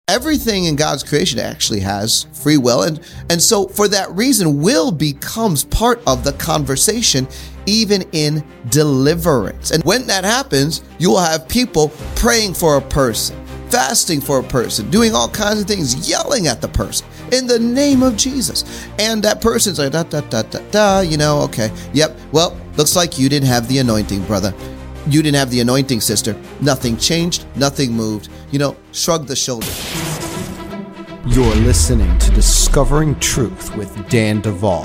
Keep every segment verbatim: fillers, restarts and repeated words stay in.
Everything in God's creation actually has free will. And, and so for that reason, will becomes part of the conversation, even in deliverance. And when that happens, you will have people praying for a person, fasting for a person, doing all kinds of things, yelling at the person in the name of Jesus. And that person's like, da, da, da, da, da, you know, okay. Yep. Well, looks like you didn't have the anointing, brother. You didn't have the anointing, sister. Nothing changed. Nothing moved. You know, shrug the shoulders. You're listening to Discovering Truth with Dan Duvall.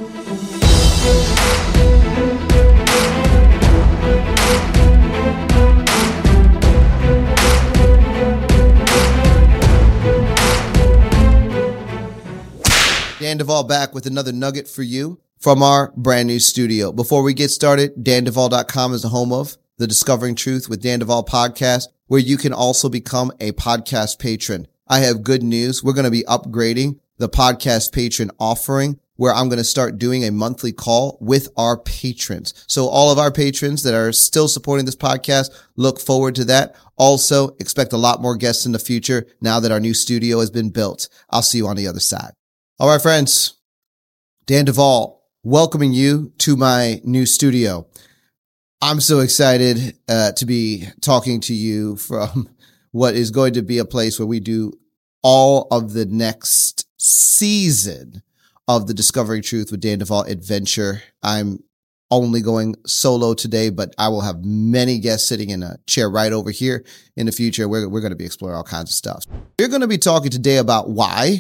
Dan Duvall back with another nugget for you from our brand new studio. Before we get started, dan duvall dot com is the home of the Discovering Truth with Dan Duvall podcast, where you can also become a podcast patron. I have good news. We're going to be upgrading the podcast patron offering, where I'm going to start doing a monthly call with our patrons. So all of our patrons that are still supporting this podcast, look forward to that. Also, expect a lot more guests in the future now that our new studio has been built. I'll see you on the other side. All right, friends. Dan Duvall, welcoming you to my new studio. I'm so excited uh, to be talking to you from what is going to be a place where we do all of the next season of the Discovering Truth with Dan Duvall adventure. I'm only going solo today, but I will have many guests sitting in a chair right over here in the future. We're, we're going to be exploring all kinds of stuff. We're going to be talking today about why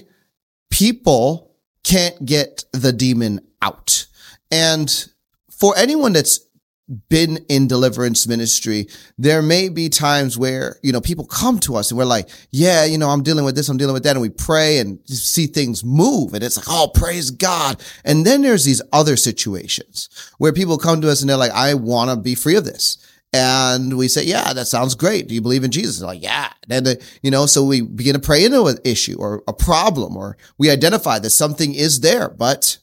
people can't get the demon out. And for anyone that's been in deliverance ministry, there may be times where, you know, people come to us and we're like, yeah, you know, I'm dealing with this, I'm dealing with that. And we pray and see things move. And it's like, oh, praise God. And then there's these other situations where people come to us and they're like, I want to be free of this. And we say, yeah, that sounds great. Do you believe in Jesus? They're like, yeah. And then, you know, so we begin to pray into an issue or a problem, or we identify that something is there. But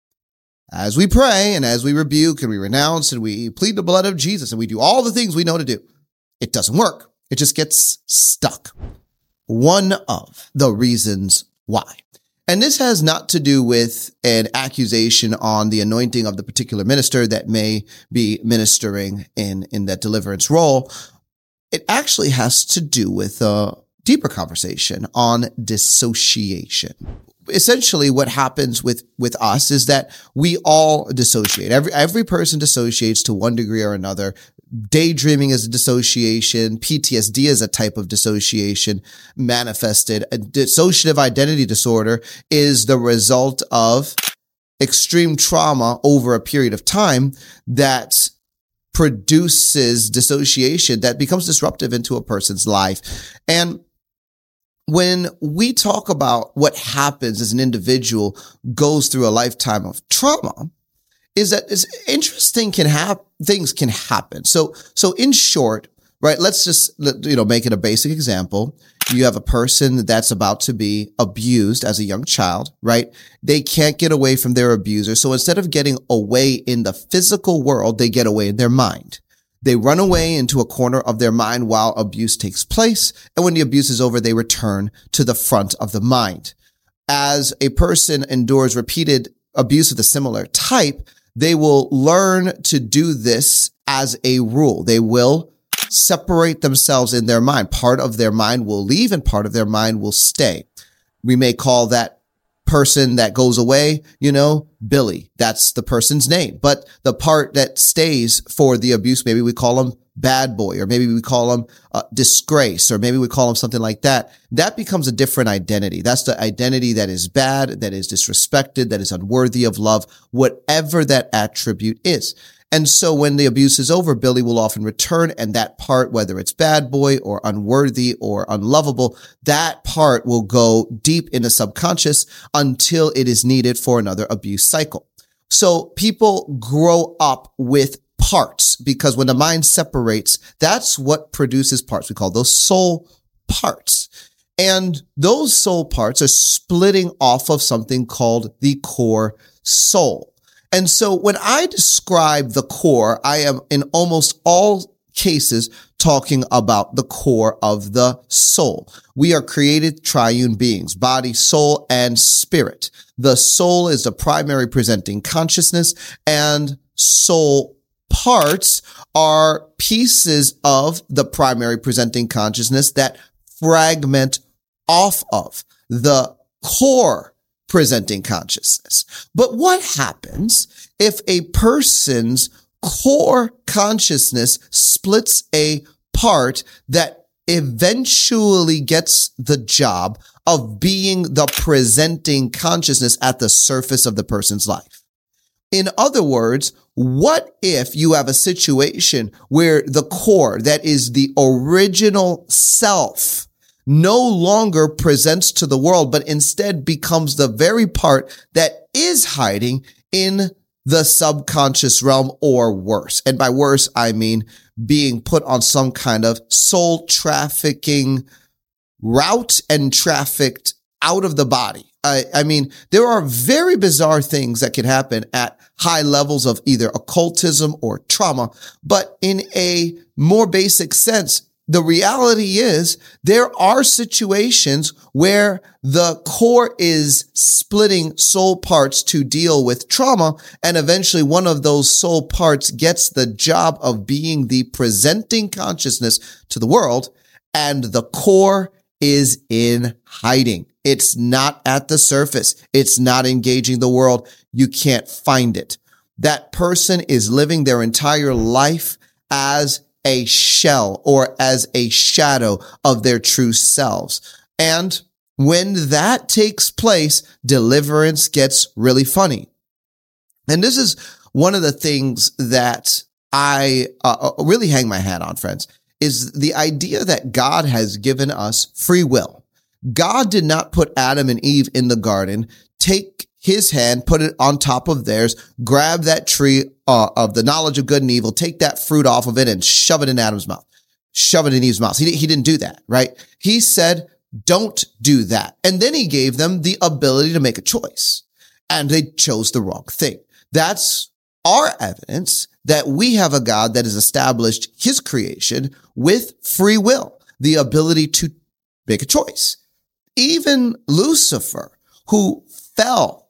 as we pray and as we rebuke and we renounce and we plead the blood of Jesus and we do all the things we know to do, it doesn't work. It just gets stuck. One of the reasons why. And this has not to do with an accusation on the anointing of the particular minister that may be ministering in, in that deliverance role. It actually has to do with a deeper conversation on dissociation. Essentially, what happens with, with us is that we all dissociate. Every, every person dissociates to one degree or another. Daydreaming is a dissociation. P T S D is a type of dissociation manifested. A dissociative identity disorder is the result of extreme trauma over a period of time that produces dissociation that becomes disruptive into a person's life. And when we talk about what happens as an individual goes through a lifetime of trauma, is that it's interesting can have things can happen. So, so in short, right, let's just, you know, make it a basic example. You have a person that's about to be abused as a young child, right? They can't get away from their abuser. So instead of getting away in the physical world, they get away in their mind. They run away into a corner of their mind while abuse takes place. And when the abuse is over, they return to the front of the mind. As a person endures repeated abuse of the similar type, they will learn to do this as a rule. They will separate themselves in their mind. Part of their mind will leave and part of their mind will stay. We may call that person that goes away, you know, Billy. That's the person's name. But the part that stays for the abuse, maybe we call him bad boy, or maybe we call him uh, disgrace, or maybe we call him something like that. That becomes a different identity. That's the identity that is bad, that is disrespected, that is unworthy of love, whatever that attribute is. And so when the abuse is over, Billy will often return, and that part, whether it's bad boy or unworthy or unlovable, that part will go deep in the subconscious until it is needed for another abuse cycle. So people grow up with parts, because when the mind separates, that's what produces parts. We call those soul parts. And those soul parts are splitting off of something called the core soul. And so when I describe the core, I am in almost all cases talking about the core of the soul. We are created triune beings, body, soul, and spirit. The soul is the primary presenting consciousness, and soul parts are pieces of the primary presenting consciousness that fragment off of the core presenting consciousness. But what happens if a person's core consciousness splits a part that eventually gets the job of being the presenting consciousness at the surface of the person's life? In other words, what if you have a situation where the core, that is the original self, no longer presents to the world, but instead becomes the very part that is hiding in the subconscious realm, or worse? And by worse, I mean being put on some kind of soul trafficking route and trafficked out of the body. I, I mean, there are very bizarre things that can happen at high levels of either occultism or trauma. But in a more basic sense, the reality is there are situations where the core is splitting soul parts to deal with trauma, and eventually one of those soul parts gets the job of being the presenting consciousness to the world, and the core is in hiding. It's not at the surface. It's not engaging the world. You can't find it. That person is living their entire life as a shell or as a shadow of their true selves. And when that takes place, deliverance gets really funny. And this is one of the things that I uh, really hang my hat on, friends, is the idea that God has given us free will. God did not put Adam and Eve in the garden, take his hand, put it on top of theirs, grab that tree uh, of the knowledge of good and evil, take that fruit off of it and shove it in Adam's mouth, shove it in Eve's mouth. He, he didn't do that, right? He said, don't do that. And then he gave them the ability to make a choice, and they chose the wrong thing. That's our evidence that we have a God that has established his creation with free will, the ability to make a choice. Even Lucifer, who fell,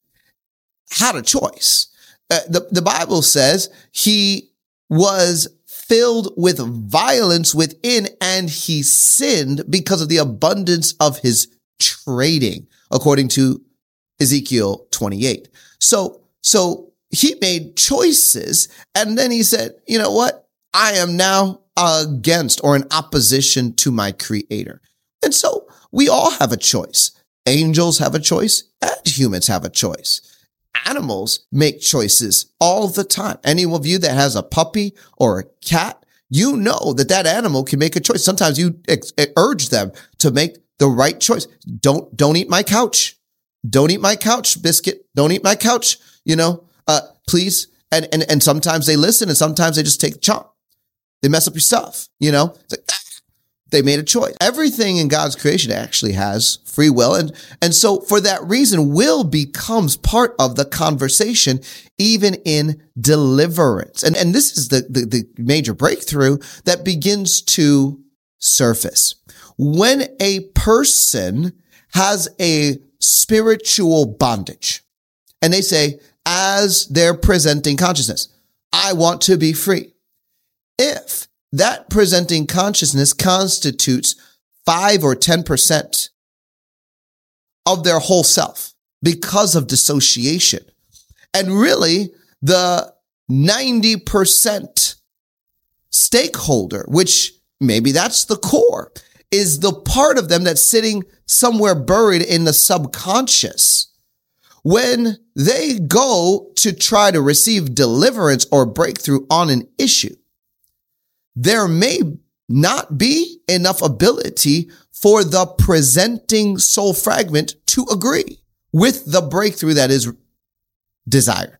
had a choice. Uh, the, the Bible says he was filled with violence within, and he sinned because of the abundance of his trading, according to Ezekiel twenty-eight. So, so he made choices, and then he said, you know what? I am now against or in opposition to my creator. And so we all have a choice. Angels have a choice, and humans have a choice. Animals make choices all the time. Any of you that has a puppy or a cat, you know that that animal can make a choice. Sometimes you ex- urge them to make the right choice. Don't, don't eat my couch. Don't eat my couch, Biscuit. Don't eat my couch. You know, uh, please. And, and, and sometimes they listen, and sometimes they just take a chomp. They mess up your stuff. You know, it's like, ah. They made a choice. Everything in God's creation actually has free will. And, and so for that reason, will becomes part of the conversation, even in deliverance. And, and this is the, the, the major breakthrough that begins to surface. When a person has a spiritual bondage and they say, as they're presenting consciousness, I want to be free. If that presenting consciousness constitutes five or ten percent of their whole self because of dissociation. And really the ninety percent stakeholder, which maybe that's the core, is the part of them that's sitting somewhere buried in the subconscious. When they go to try to receive deliverance or breakthrough on an issue, there may not be enough ability for the presenting soul fragment to agree with the breakthrough that is desired.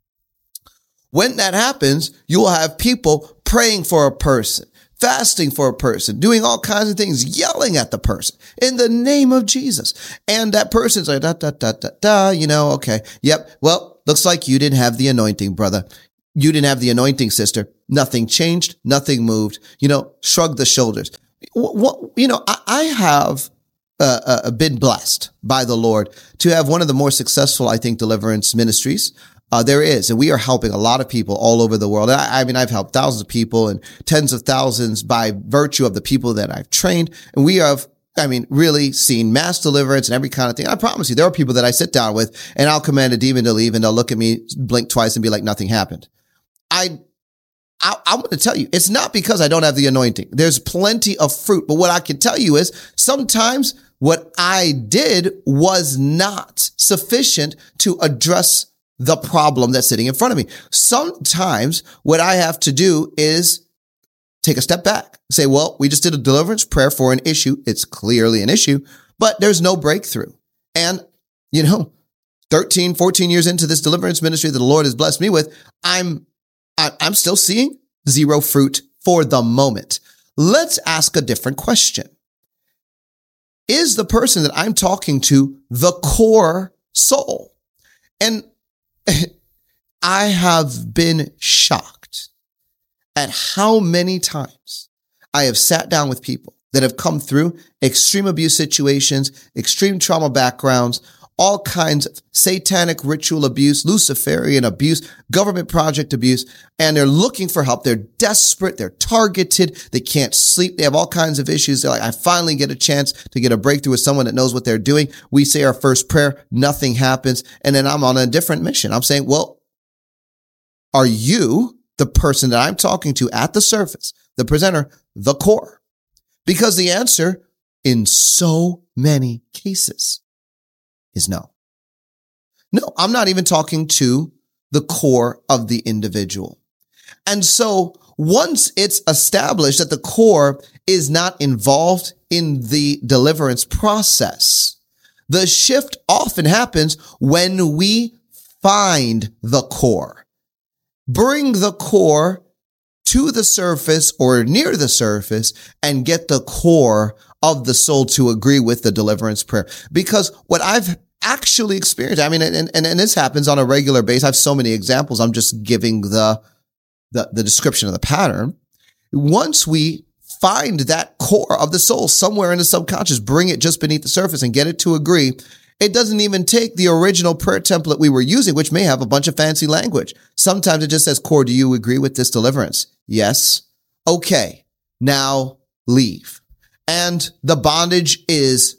When that happens, you will have people praying for a person, fasting for a person, doing all kinds of things, yelling at the person in the name of Jesus. And that person's like, da, da, da, da, da, you know, okay. Yep. Well, looks like you didn't have the anointing, brother. you didn't have the anointing, sister. Nothing changed. Nothing moved. You know, shrug the shoulders. What, what, you know, I, I have uh, uh, been blessed by the Lord to have one of the more successful, I think, deliverance ministries uh, there is. And we are helping a lot of people all over the world. I, I mean, I've helped thousands of people and tens of thousands by virtue of the people that I've trained. And we have, I mean, really seen mass deliverance and every kind of thing. I promise you, there are people that I sit down with and I'll command a demon to leave and they'll look at me, blink twice and be like, nothing happened. I, I, I'm going to tell you, it's not because I don't have the anointing. There's plenty of fruit. But what I can tell you is sometimes what I did was not sufficient to address the problem that's sitting in front of me. Sometimes what I have to do is take a step back, say, well, we just did a deliverance prayer for an issue. It's clearly an issue, but there's no breakthrough. And, you know, thirteen, fourteen years into this deliverance ministry that the Lord has blessed me with, I'm, I'm still seeing zero fruit for the moment. Let's ask a different question. Is the person that I'm talking to the core soul? And I have been shocked at how many times I have sat down with people that have come through extreme abuse situations, extreme trauma backgrounds, all kinds of satanic ritual abuse, Luciferian abuse, government project abuse, and they're looking for help. They're desperate. They're targeted. They can't sleep. They have all kinds of issues. They're like, I finally get a chance to get a breakthrough with someone that knows what they're doing. We say our first prayer, nothing happens. And then I'm on a different mission. I'm saying, well, are you the person that I'm talking to at the surface, the presenter, the core? Because the answer in so many cases is no. No, I'm not even talking to the core of the individual. And so once it's established that the core is not involved in the deliverance process, the shift often happens when we find the core, bring the core to the surface or near the surface and get the core of the soul to agree with the deliverance prayer. Because what I've actually experienced, I mean, and, and, and this happens on a regular basis. I have so many examples. I'm just giving the, the, the description of the pattern. Once we find that core of the soul somewhere in the subconscious, bring it just beneath the surface and get it to agree, it doesn't even take the original prayer template we were using, which may have a bunch of fancy language. Sometimes it just says, core, do you agree with this deliverance? Yes. Okay. Now leave. And the bondage is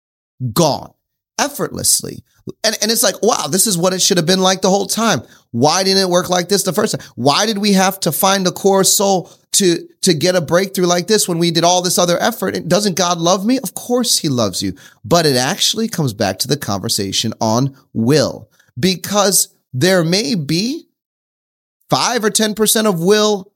gone effortlessly. And, and it's like, wow, this is what it should have been like the whole time. Why didn't it work like this the first time? Why did we have to find the core soul to, to get a breakthrough like this when we did all this other effort? And doesn't God love me? Of course he loves you. But it actually comes back to the conversation on will, because there may be five or ten percent of will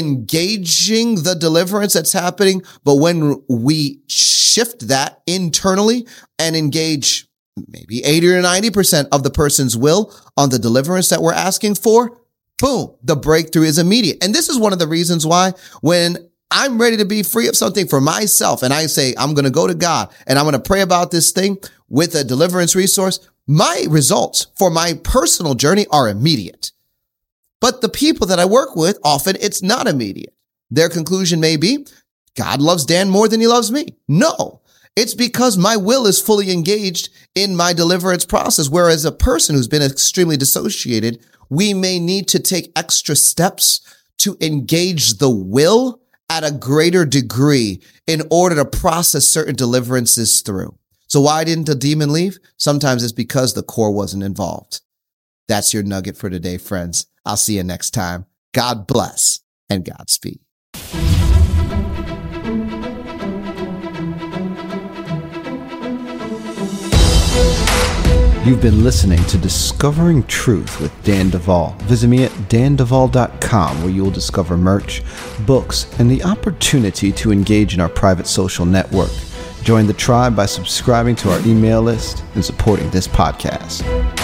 engaging the deliverance that's happening. But when we shift that internally and engage maybe eighty or ninety percent of the person's will on the deliverance that we're asking for, boom, the breakthrough is immediate. And this is one of the reasons why when I'm ready to be free of something for myself and I say, I'm going to go to God and I'm going to pray about this thing with a deliverance resource, my results for my personal journey are immediate. But the people that I work with, often it's not immediate. Their conclusion may be, God loves Dan more than he loves me. No, it's because my will is fully engaged in my deliverance process. Whereas a person who's been extremely dissociated, we may need to take extra steps to engage the will at a greater degree in order to process certain deliverances through. So why didn't the demon leave? Sometimes it's because the core wasn't involved. That's your nugget for today, friends. I'll see you next time. God bless and Godspeed. You've been listening to Discovering Truth with Dan Duvall. Visit me at dan duvall dot com, where you'll discover merch, books, and the opportunity to engage in our private social network. Join the tribe by subscribing to our email list and supporting this podcast.